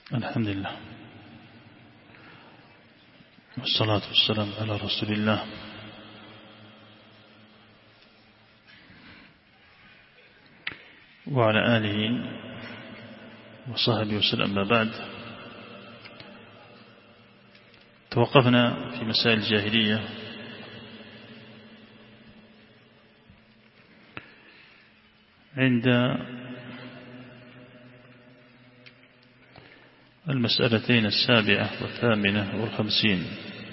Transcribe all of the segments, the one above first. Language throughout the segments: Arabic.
الحمد لله والصلاة والسلام على رسول الله وعلى آله وصحبه وسلم. ما بعد، توقفنا في مسائل الجاهلية عند المسألتين 7 و8 و50.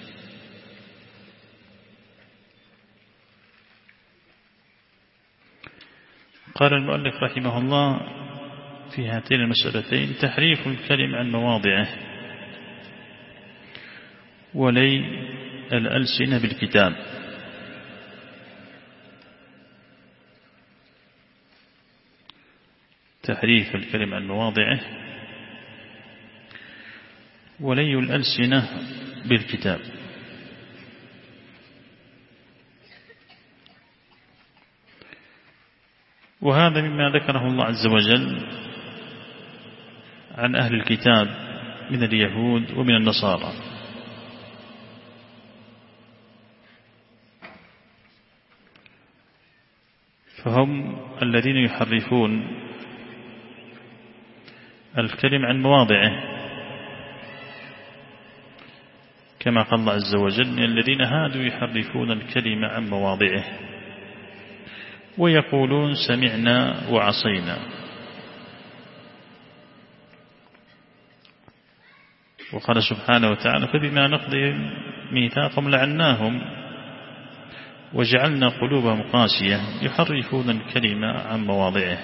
قال المؤلف رحمه الله في هاتين المسألتين: تحريف الكلم عن مواضعه ولي الألسنة بالكتاب. تحريف الكلم عن مواضعه ولي الألسنة بالكتاب. وهذا مما ذكره الله عز وجل عن أهل الكتاب من اليهود ومن النصارى، فهم الذين يحرفون الكلم عن مواضعه، كما قال الله عز وجل: من الذين هادوا يحرفون الكلم عن مواضعه ويقولون سمعنا وعصينا. وقال سبحانه وتعالى: فبما نقضهم ميثاقهم لعناهم وجعلنا قلوبهم قاسية يحرفون الكلمة عن مواضعه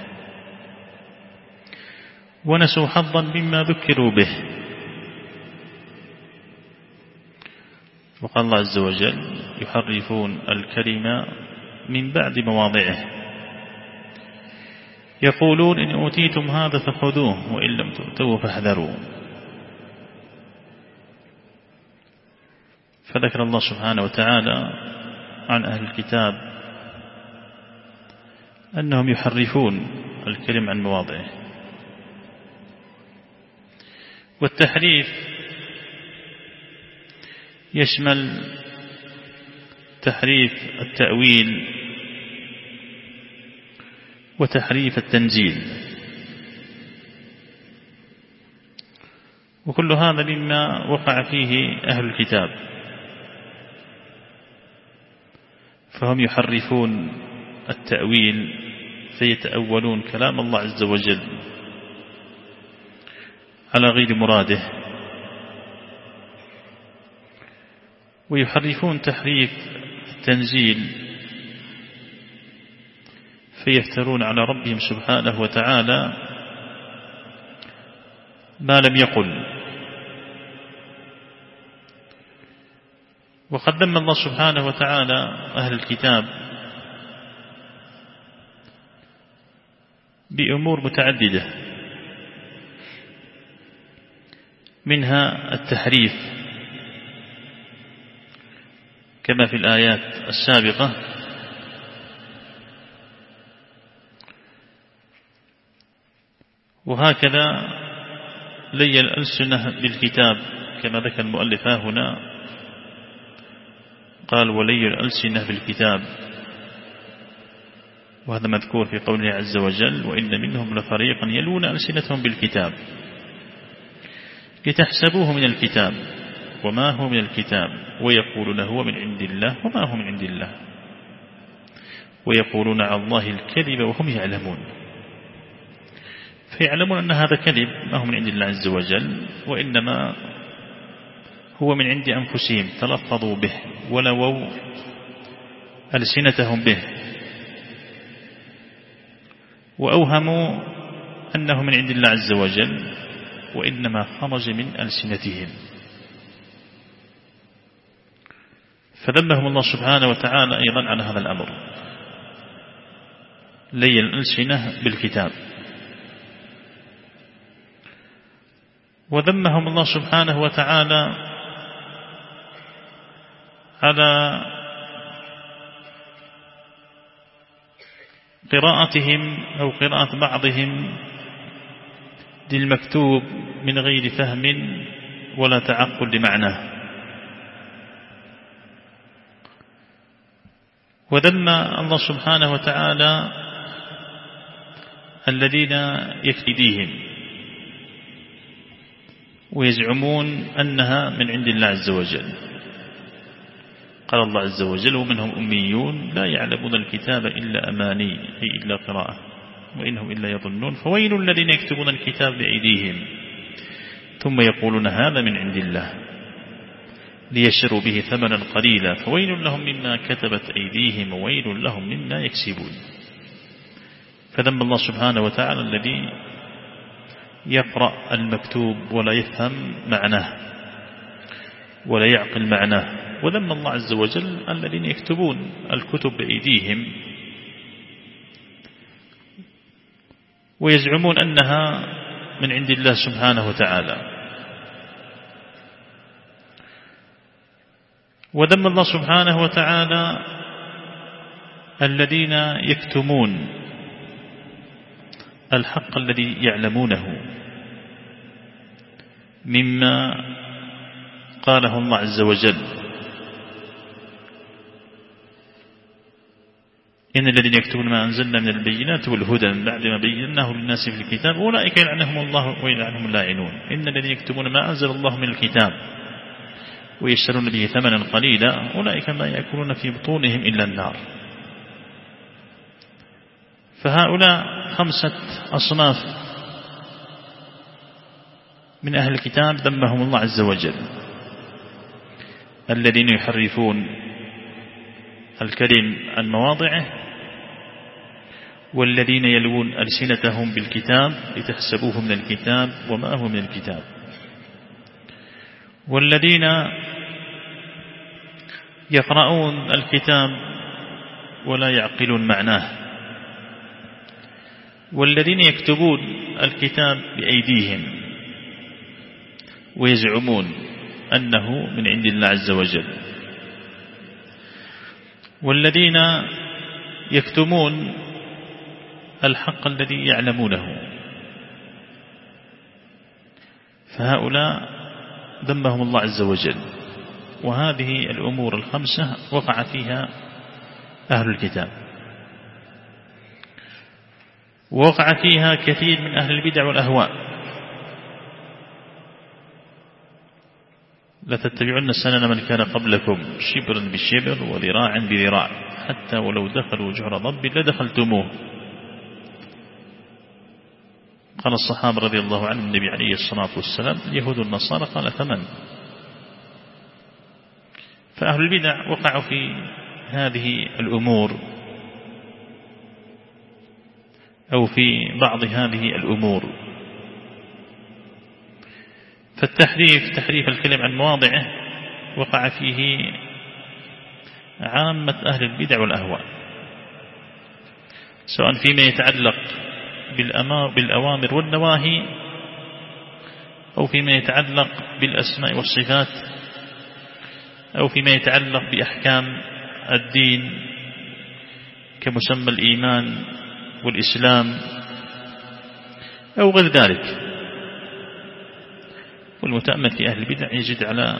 ونسوا حظا مما ذكروا به. وقال الله عز وجل: يحرفون الكلمة من بعد مواضعه يقولون إن أوتيتم هذا فخذوه وإن لم تؤتوه فاحذروا. فذكر الله سبحانه وتعالى عن أهل الكتاب أنهم يحرفون الكلم عن مواضعه. والتحريف يشمل تحريف التأويل وتحريف التنزيل، وكل هذا مما وقع فيه أهل الكتاب، فهم يحرفون التأويل فيتأولون كلام الله عز وجل على غير مراده، ويحرفون تحريف التنزيل فيفترون على ربهم سبحانه وتعالى ما لم يقل. وقد ذم الله سبحانه وتعالى أهل الكتاب بأمور متعددة، منها التحريف كما في الآيات السابقة، وهكذا لي الألسنة بالكتاب كما ذكر المؤلف هنا، قال: ولي الألسنة بالكتاب. وهذا مذكور في قوله عز وجل: وإن منهم لفريقا يلون ألسنتهم بالكتاب لتحسبوه من الكتاب وما هو من الكتاب ويقولون هو من عند الله وما هو من عند الله ويقولون على الله الكذب وهم يعلمون. فيعلمون أن هذا كذب، ما هو من عند الله عز وجل، وإنما هو من عند أنفسهم، تلفظوا به ولووا ألسنتهم به وأوهموا أنه من عند الله عز وجل، وإنما خرج من ألسنتهم. فذمهم الله سبحانه وتعالى أيضا على هذا الأمر، لي الألسنة بالكتاب. وذمهم الله سبحانه وتعالى على قراءتهم أو قراءة بعضهم للمكتوب من غير فهم ولا تعقل لمعناه. وذم الله سبحانه وتعالى الذين يكيديهم ويزعمون أنها من عند الله عز وجل. قال الله عز وجل: ومنهم أميون لا يعلمون الكتاب إلا أماني، أي إلا قراءة، وإنهم إلا يظنون. فويل الذين يكتبون الكتاب بأيديهم ثم يقولون هذا من عند الله ليشتروا به ثمنا قليلا فويل لهم مما كتبت أيديهم وويل لهم مما يكسبون. فذم الله سبحانه وتعالى الذي يقرأ المكتوب ولا يفهم معناه ولا يعقل معناه، وذم الله عز وجل الذين يكتبون الكتب بأيديهم ويزعمون أنها من عند الله سبحانه وتعالى. وذم الله سبحانه وتعالى الذين يكتمون الحق الذي يعلمونه مما قاله الله عز وجل: إن الذين يكتبون ما أنزلنا من البينات والهدى من بعد ما بيناه للناس في الكتاب أولئك يلعنهم الله ويلعنهم اللاعنون. إن الذين يكتبون ما أنزل الله من الكتاب ويشترون به ثمنا قليلا أولئك ما يأكلون في بطونهم إلا النار. فهؤلاء 5 أصناف من أهل الكتاب ذمهم الله عز وجل: الذين يحرفون الكلم عن مواضعه، والذين يلوون ألسنتهم بالكتاب لتحسبوه من الكتاب وما هو من الكتاب، والذين يقرؤون الكتاب ولا يعقلون معناه، والذين يكتبون الكتاب بأيديهم ويزعمون أنه من عند الله عز وجل، والذين يكتمون الحق الذي يعلمونه. فهؤلاء ذمهم الله عز وجل. وهذه الأمور 5 وقع فيها أهل الكتاب، ووقع فيها كثير من أهل البدع والأهواء. لتتبعن سنن من كان قبلكم شبرا بشبر وذراعا بذراع حتى ولو دخلوا جحر ضب لدخلتموه. قال الصحابة رضي الله عنهم النبي عليه الصلاة والسلام: اليهود والنصارى، قال 8. فأهل البدع وقعوا في هذه الأمور أو في بعض هذه الأمور. فالتحريف، تحريف الكلم عن مواضعه، وقع فيه عامة أهل البدع والأهواء، سواء فيما يتعلق بالأوامر والنواهي أو فيما يتعلق بالأسماء والصفات أو فيما يتعلق بأحكام الدين كمسمى الإيمان والإسلام أو غير ذلك. والمتأمل في أهل البدع يجد على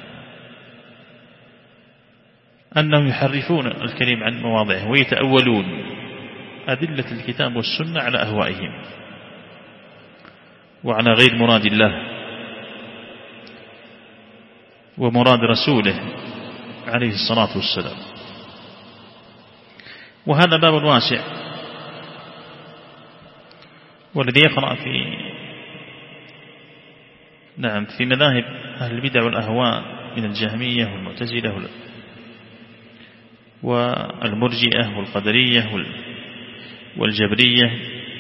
أنهم يحرفون الكلم عن مواضعه ويتأولون أدلة الكتاب والسنة على أهوائهم وعلى غير مراد الله ومراد رسوله عليه الصلاة والسلام. وهذا باب واسع، والذي يقرأ في مذاهب أهل البدع والأهواء من الجهمية والمعتزلة والمرجئة والقدرية والجبرية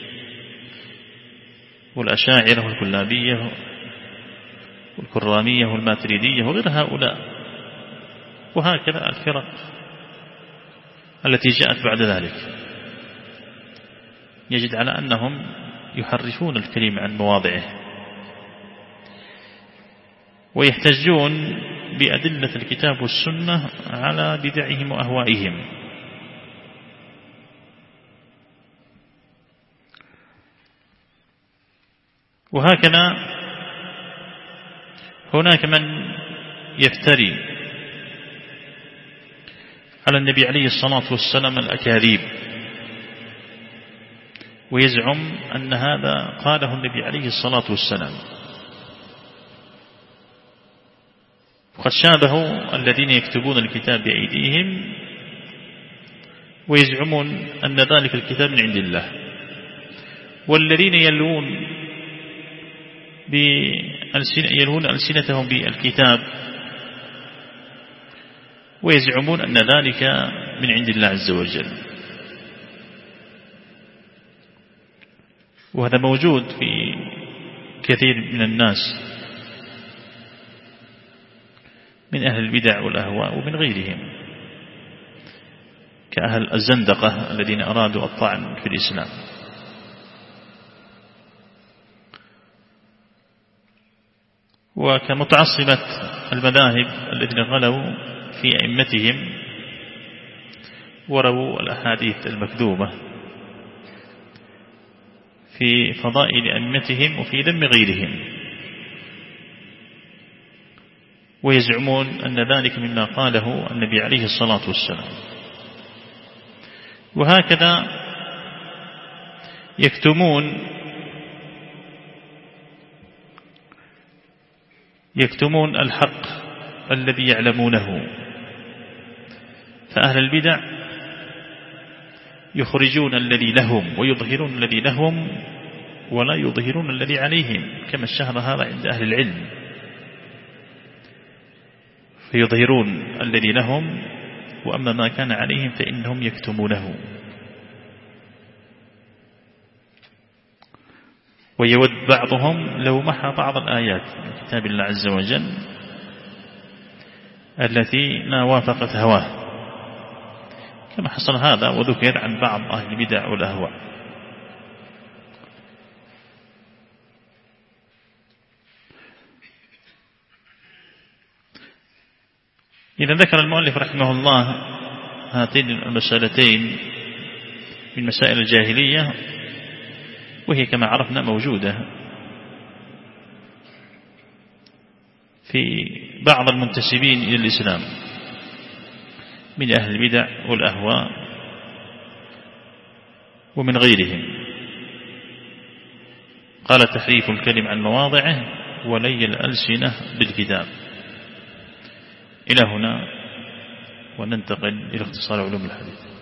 والأشاعرة والكلابية والكرامية والماتريدية وغير هؤلاء، وهكذا الفرق التي جاءت بعد ذلك، يجد على أنهم يحرفون الكلمة عن مواضعه ويحتجون بأدلة الكتاب والسنة على بدعهم وأهوائهم. وهكذا هناك من يفتري على النبي عليه الصلاة والسلام الأكاذيب، ويزعم أن هذا قاله النبي عليه الصلاة والسلام، وقد شابهوا الذين يكتبون الكتاب بأيديهم ويزعمون أن ذلك الكتاب من عند الله، والذين يلوون ألسنتهم بالكتاب ويزعمون أن ذلك من عند الله عز وجل. وهذا موجود في كثير من الناس من أهل البدع والأهواء ومن غيرهم، كأهل الزندقة الذين أرادوا الطعن في الإسلام. وكمتعصبة المذاهب الذين غلوا في أئمتهم ورووا الأحاديث المكذوبة في فضائل أئمتهم وفي ذم غيرهم، ويزعمون أن ذلك مما قاله النبي عليه الصلاة والسلام. وهكذا يكتمون الحق الذي يعلمونه. فأهل البدع يخرجون الذي لهم ويظهرون الذي لهم ولا يظهرون الذي عليهم، كما اشتهر هذا عند أهل العلم، فيظهرون الذي لهم وأما ما كان عليهم فإنهم يكتمونه. ويود بعضهم لو محى بعض الآيات من كتاب الله عز وجل التي ما وافقت هواه، كما حصل هذا وذكر عن بعض أهل البدع والأهواء. إذا ذكر المؤلف رحمه الله هاتين المسألتين من مسائل الجاهلية، وهي كما عرفنا موجودة في بعض المنتسبين إلى الإسلام من أهل البدع والأهواء ومن غيرهم. قال تحريف الكلم عن مواضعه ولي الألسنة بالكتاب. إلى هنا وننتقل إلى اختصار علوم الحديث.